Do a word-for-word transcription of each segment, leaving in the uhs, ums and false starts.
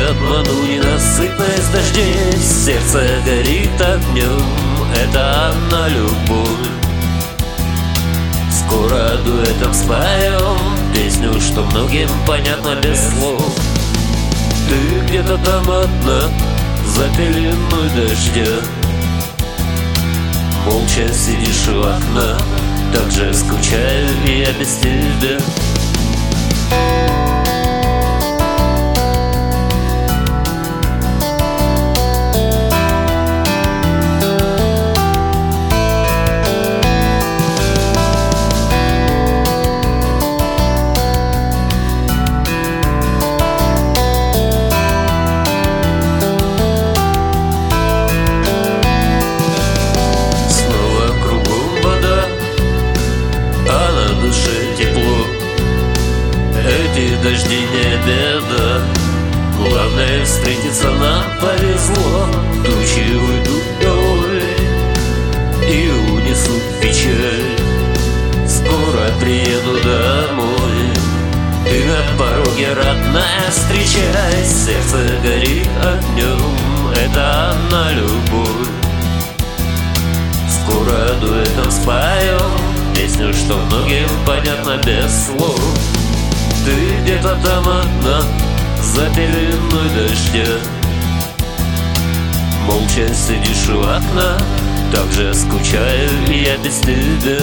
обману ненасытность дождей. Сердце горит огнем, это она любовь. Скоро дуэтом споем песню, что многим понятно без слов. Ты где-то там одна, за пеленой дождя, молча сидишь у окна, так же скучаю и я без тебя. Тепло, эти дожди не беда, главное встретиться нам повезло. Тучи уйдут домой и унесут печаль. Скоро приеду домой, ты на пороге, родная, встречай. Сердце горит огнем, это она любовь. Скоро дуэтом споем песню, что многим понятно без слов. Ты где-то там одна, за пеленой дождя, молча сидишь у окна, так же скучаю и я без тебя.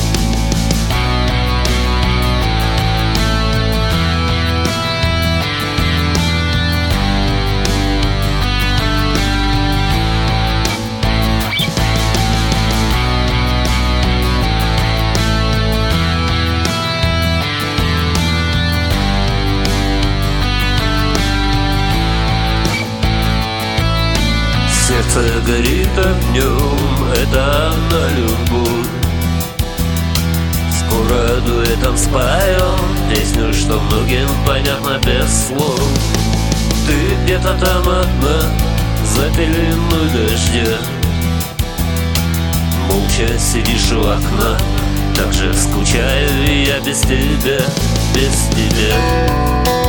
Сердце горит огнем, это она любовь. Скоро дуэтом споем песню, что многим понятно без слов. Ты где-то там одна, за пеленой дождя, молча сидишь у окна, так же скучаю и я без тебя, без тебя.